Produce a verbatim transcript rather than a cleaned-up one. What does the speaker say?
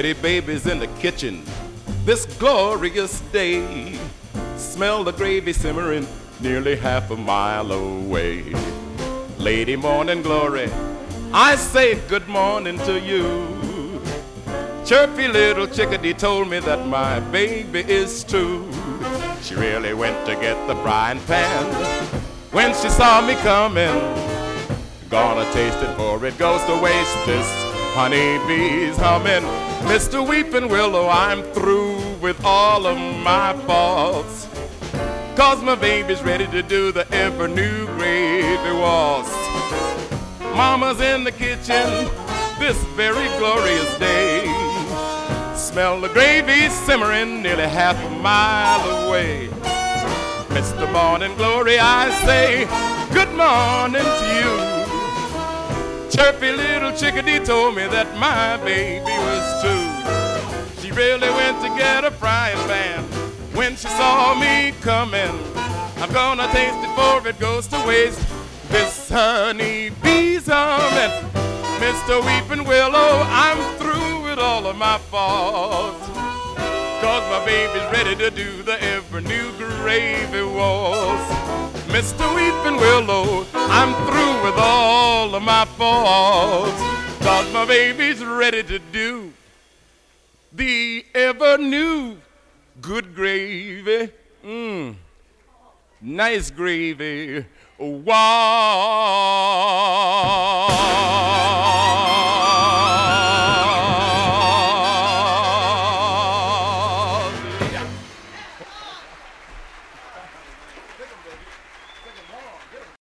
Pretty babies in the kitchen this glorious day. Smell the gravy simmering nearly half a mile away. Lady morning glory, I say good morning to you. Chirpy little chickadee told me that my baby is true. She really went to get the frying pan when she saw me coming. Gonna taste it before it goes to waste. This honeybee's humming. Mister Weeping Willow, I'm through with all of my faults, 'cause my baby's ready to do the ever new gravy waltz. Mama's in the kitchen this very glorious day. Smell the gravy simmering nearly half a mile away. Mister Morning Glory, I say good morning to you. Chirpy little chickadee told me that my baby was true. She really went to get a frying pan when she saw me coming. I'm gonna taste it before it goes to waste. This honey bee's humming. Mister Weeping Willow, I'm through with all of my faults, 'cause my baby's ready to do the ever new gravy waltz. Mister Weeping Willow, I'm through with all of my faults, 'cause my baby's ready to do the ever new good gravy. Mmm, nice gravy. Wow.